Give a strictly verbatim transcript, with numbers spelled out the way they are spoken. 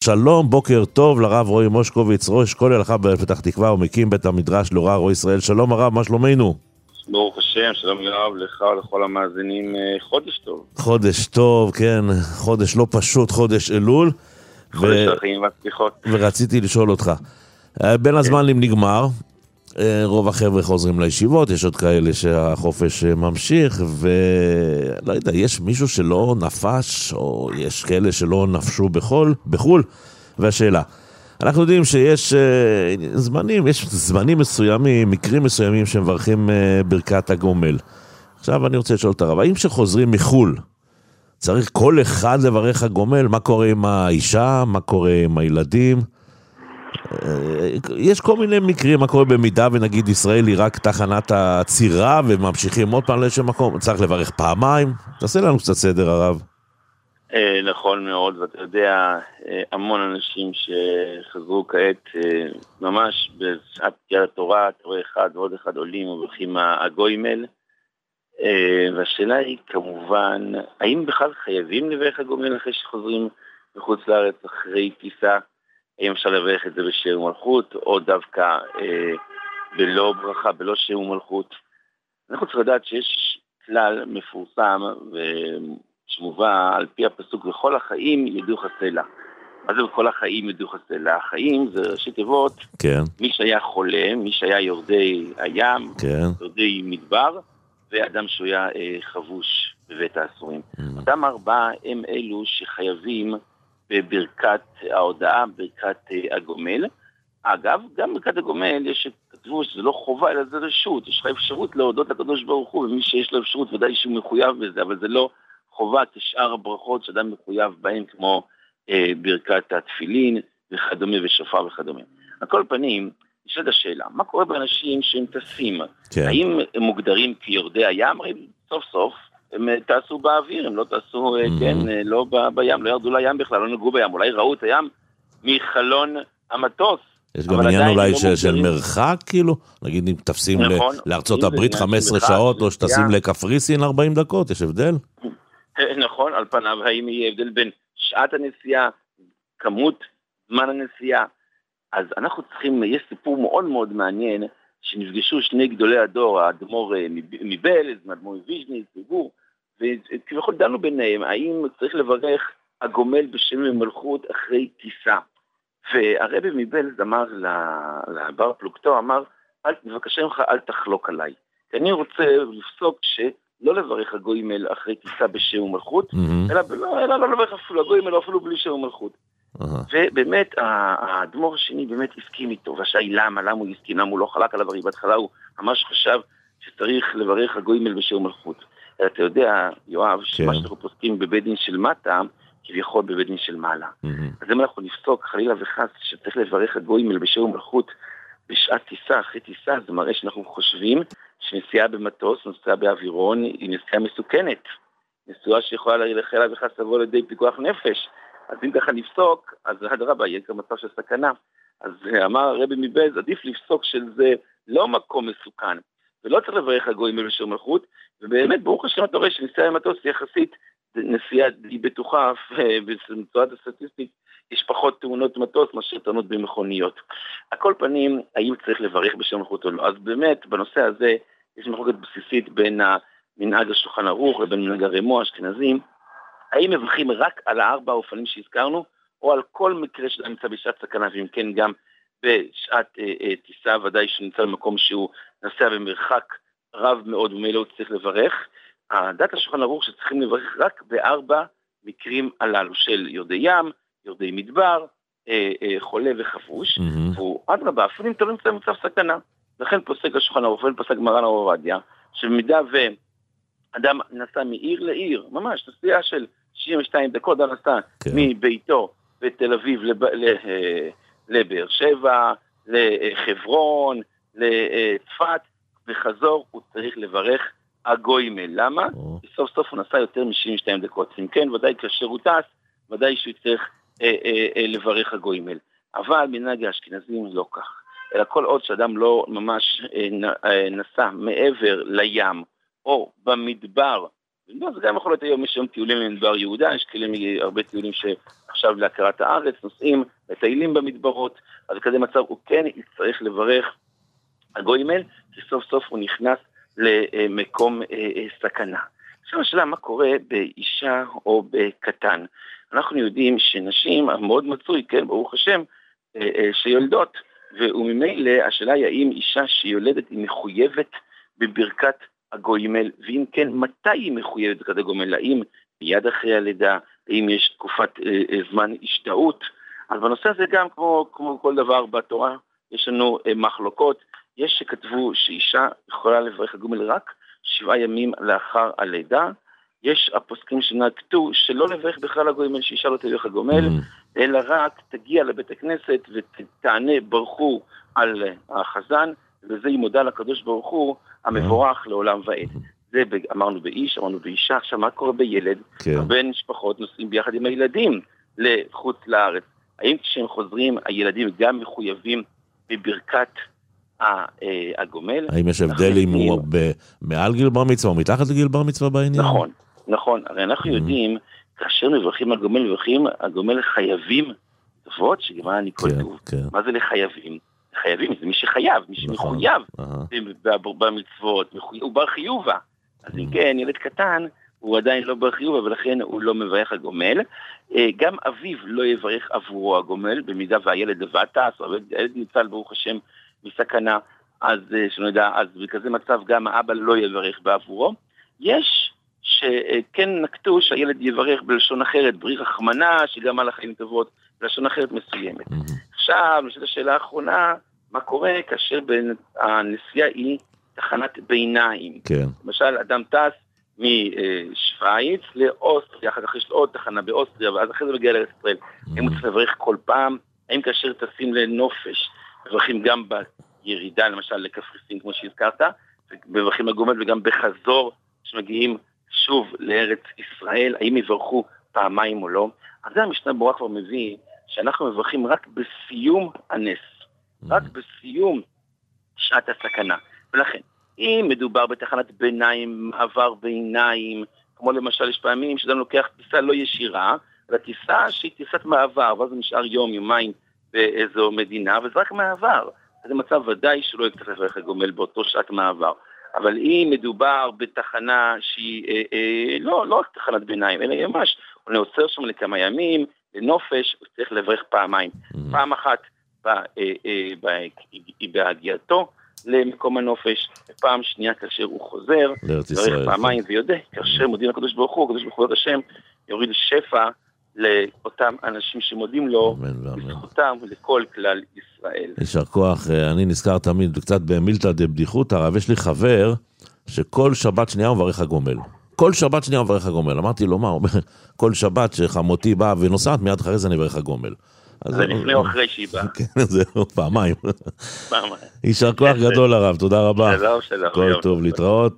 שלום, בוקר טוב לרב רועי מושקוביץ, ראש כולל הלכה בפתח תקווה ומקים בית המדרש להוראה רועי ישראל. שלום הרב, מה שלומנו? ברוך השם, שלום הרב, לך ולכל המאזינים, חודש טוב. חודש טוב, כן, חודש לא פשוט, חודש אלול. חודש ו... החיים והסליחות. ורציתי לשאול אותך, בין הזמנים נגמר, רוב החבר'ה חוזרים לישיבות, יש עוד כאלה שהחופש ממשיך, ולא יודע, יש מישהו שלא נפש, או יש כאלה שלא נפשו בחול, בחול, והשאלה, אנחנו יודעים שיש uh, זמנים, יש זמנים מסוימים, מקרים מסוימים שמברכים uh, ברכת הגומל. עכשיו אני רוצה לשאול את הרב, האם שחוזרים מחול, צריך כל אחד לברך הגומל? מה קורה עם האישה? מה קורה עם הילדים? יש כל מיני מקרים, מה קורה במידה ונגיד ישראל היא רק תחנת הצירה וממשיכים עוד פעם לאיזשהו מקום, צריך לברך פעמיים? תעשה לנו קצת סדר הרב. נכון מאוד, ואתה יודע, המון אנשים שחזרו כעת ממש בשעת פקיעת התורה, אתה רואה אחד ועוד אחד עולים וברכים הגוימל, והשאלה היא כמובן, האם בכלל חייבים לברך הגומל אחרי שחוזרים מחוץ לארץ אחרי טיסה? האם אפשר לברך את זה בשם ומלכות, או דווקא אה, בלא ברכה, בלא שם ומלכות? אנחנו צריכים לדעת שיש כלל מפורסם ושמובא על פי הפסוק, וכל החיים ידעו חסלה. מה זה בכל החיים ידעו חסלה? החיים זה ראשי תיבות, כן. מי שהיה חולה, מי שהיה יורדי הים, כן. יורדי מדבר, ואדם שהוא היה אה, חבוש בבית האסורים. Mm. אותם ארבעה הם אלו שחייבים בברכת ההודעה, ברכת הגומל. אגב, גם ברכת הגומל יש שכתבו שזה לא חובה, אלא זה רשות. יש לך אפשרות להודות לקדוש ברוך הוא, ומי שיש לו אפשרות ודאי שהוא מחויב בזה, אבל זה לא חובה כשאר הברכות שאדם מחויב בהן, כמו אה, ברכת התפילין וכדומה ושופר וכדומה. על כל פנים, יש את השאלה, מה קורה באנשים שהם טסים? כן. האם הם מוגדרים כיורדי הים? הרי סוף סוף הם טסו באוויר, הם לא טסו, mm-hmm. כן, לא ב, בים, לא ירדו לים בכלל, לא נגעו בים, אולי ראו את הים מחלון המטוס. יש גם עניין אולי לא של, של מרחק, כאילו? נגיד אם תפסים נכון, לארצות הברית חמש עשרה שעות, או שטסים לקפריסין ארבעים דקות, יש הבדל? נכון, על פניו, האם יהיה הבדל בין שעת הנסיעה, כמות זמן הנסיעה? אז אנחנו צריכים, יש סיפור מאוד מאוד מעניין, שנפגשו שני גדולי הדור, האדמו"ר מבעלז, האדמו"ר מוויז'ניץ, וגור, וכביכול דנו ביניהם, האם צריך לברך הגומל בשם ומלכות אחרי טיסה. והרבי מבעלז אמר לבר פלוגתו, אמר, בבקשה ממך, אל תחלוק עליי. כי אני רוצה לפסוק שלא לברך הגוימל אחרי טיסה בשם ומלכות, mm-hmm. אלא, אלא, אלא לא לברך אפילו הגוימל, אפילו בלי שם ומלכות. Uh-huh. ובאמת האדמו"ר השני באמת הסכים איתו, והשאלה למה, למה הוא הסכים, למה הוא לא חלק עליו, הרי בהתחלה הוא ממש חשב שצריך לברך הגוימל בשם ומלכות. אתה יודע, יואב, שמה שאנחנו פוסקים בבית דין של מטה, כביכול בבית דין של מעלה. Mm-hmm. אז אם אנחנו נפסוק חלילה וחס שצריך לברך הגוימל בשם ומלכות בשעת טיסה, אחרי טיסה, זה מראה שאנחנו חושבים שנסיעה במטוס, נסיעה באווירון, היא נסיעה מסוכנת. נסיעה שיכולה לחלילה וחס לבוא לידי פיקוח נפש. אז אם ככה נפסוק, אז הדרבה יהיה כמצב של סכנה. אז אמר הרבי מבעלז, עדיף לפסוק של זה לא מקום מסוכן, ולא צריך לברך הגוימל בשם ומלכות, ובאמת ברוך השם אתה רואה שנסיעה במטוס יחסית נסיעה די בטוחה, ובצורת הסטטיסטית יש פחות תאונות מטוס מאשר תאונות במכוניות. על כל פנים, האם צריך לברך בשם ומלכות או לא? אז באמת בנושא הזה יש מחלוקת בסיסית בין מנהג השולחן ערוך לבין מנהג הרמו האשכנזים, האם מברכים רק על הארבע האופנים שהזכרנו, או על כל מקרה שנמצא בשעת סכנה, ואם כן גם בשעת אה, אה, טיסה, ודאי שנמצא במקום שהוא נסע במרחק רב מאוד, ומילא הוא צריך לברך. הדת השולחן ערוך שצריכים לברך רק בארבע מקרים הללו, של יורדי ים, יורדי מדבר, אה, אה, חולה וחבוש, mm-hmm. והוא עד רבה, אפילו אם אתה לא נמצא במצב סכנה. לכן פוסק השולחן ערוך, ופוסק מרן הרב עובדיה, שבמידה ו... אדם נסע מעיר לעיר, ממש, נסיעה של שישים ושתיים דקות, אדם נסע כן. מביתו בתל אביב לב... לבאר שבע, לחברון, לצפת, וחזור, הוא צריך לברך הגוימל. למה? כי סוף סוף הוא נסע יותר מ-שישים ושתיים דקות. אם כן, ודאי כאשר הוא טס, ודאי שהוא צריך אה, אה, אה, לברך הגוימל. אבל מנהג האשכנזים לא כך. אלא כל עוד שאדם לא ממש אה, נסע מעבר לים, או במדבר, זה גם יכול להיות היום, יש היום טיולים למדבר יהודה, יש כאלה הרבה טיולים שעכשיו להכרת הארץ, נוסעים, מטיילים במדברות, אז כזה מצב הוא כן יצטרך לברך הגוימל, כי סוף סוף הוא נכנס למקום סכנה. עכשיו השאלה, מה קורה באישה או בקטן? אנחנו יודעים שנשים מאוד מצוי, כן, ברוך השם, שיולדות, וממילא השאלה היא האם אישה שיולדת היא מחויבת בברכת הגוימל, ואם כן, מתי היא מחויבת בברכת הגוימל? האם מיד אחרי הלידה, האם יש תקופת אה, זמן השתאות? אז בנושא הזה גם, כמו, כמו כל דבר בתורה, יש לנו אה, מחלוקות. יש שכתבו שאישה יכולה לברך הגוימל רק שבעה ימים לאחר הלידה. יש הפוסקים שנקטו שלא לברך בכלל הגוימל, שאישה לא תברך הגוימל, mm. אלא רק תגיע לבית הכנסת ותענה ברכו על החזן, וזה היא מודה לקדוש ברוך הוא, המבורך לעולם ועד. זה אמרנו באיש, אמרנו באישה. עכשיו מה קורה בילד? הרבה משפחות נוסעים ביחד עם הילדים לחוץ לארץ. האם כשהם חוזרים, הילדים גם מחויבים בברכת הגומל? האם יש הבדל אם הוא מעל גיל בר מצווה או מתחת לגיל בר מצווה בעניין? נכון, נכון. הרי אנחנו יודעים, כאשר מברכים הגומל, מברכים הגומל חייבים, תופעות שגמר אני כל טוב. מה זה לחייבים? חייבים, זה מי שחייב, מי שמחויב במצוות, הוא בר חיובה. אז אם כן, ילד קטן, הוא עדיין לא בר חיובה, ולכן הוא לא מברך הגומל. גם אביו לא יברך עבורו הגומל, במידה והילד לבד טס, או הילד ניצל ברוך השם מסכנה, אז שאני יודע, אז בכזה מצב גם האבא לא יברך בעבורו. יש שכן נקטו שהילד יברך בלשון אחרת, בריא רחמנה, שגם על החיים טובות, בלשון אחרת מסוימת. עכשיו, נשאלת השאלה האחרונה, מה קורה כאשר הנסיעה היא תחנת ביניים? כן. למשל, אדם טס משוויץ לאוסטריה, אחר כך יש לו עוד תחנה באוסטריה, ואז אחרי זה מגיע לארץ ישראל. האם הוא צריך לברך כל פעם? האם כאשר טסים לנופש, מברכים גם בירידה, למשל לקפריסין, כמו שהזכרת, מברכים הגומל וגם בחזור, שמגיעים שוב לארץ ישראל, האם יברכו פעמיים או לא? אז זה המשנה ברורה כבר מביא, שאנחנו מברכים רק בסיום הנס, רק בסיום שעת הסכנה. ולכן, אם מדובר בתחנת ביניים, מעבר ביניים, כמו למשל יש פעמים שאדם לוקח טיסה לא ישירה, אלא טיסה שהיא טיסת מעבר, ואז זה נשאר יום, יומיים באיזו מדינה, וזה רק מעבר. זה מצב ודאי שלא יצטרך לברך הגומל באותו שעת מעבר. אבל אם מדובר בתחנה שהיא אה, אה, לא, לא רק תחנת ביניים, אלא ממש, הוא נעוצר שם לכמה ימים, לנופש, הוא צריך לברך פעמיים. Mm-hmm. פעם אחת בא, אה, אה, בא, בהגיעתו למקום הנופש, ופעם שנייה כאשר הוא חוזר, לברך פעמיים ויודע, כאשר מודים לקדוש ברוך הוא, הקדוש ברוך הוא השם, יוריד שפע לאותם אנשים שמודים לו, בזכותם לכל כלל ישראל. יישר כוח, אני נזכר תמיד קצת במילתא דבדיחותא, הרב, יש לי חבר שכל שבת שנייה הוא מברך הגומל. כל שבת שנייה הוא מברך הגומל. אמרתי לו, מה, הוא אומר, כל שבת שחמותי באה ונוסעת, מיד אחרי זה אני מברך הגומל. זה לפני או אחרי שהיא באה. כן, זהו, פעמיים. פעמיים. יישר כוח גדול הרב, תודה רבה. שלום, שלום. כל טוב, להתראות.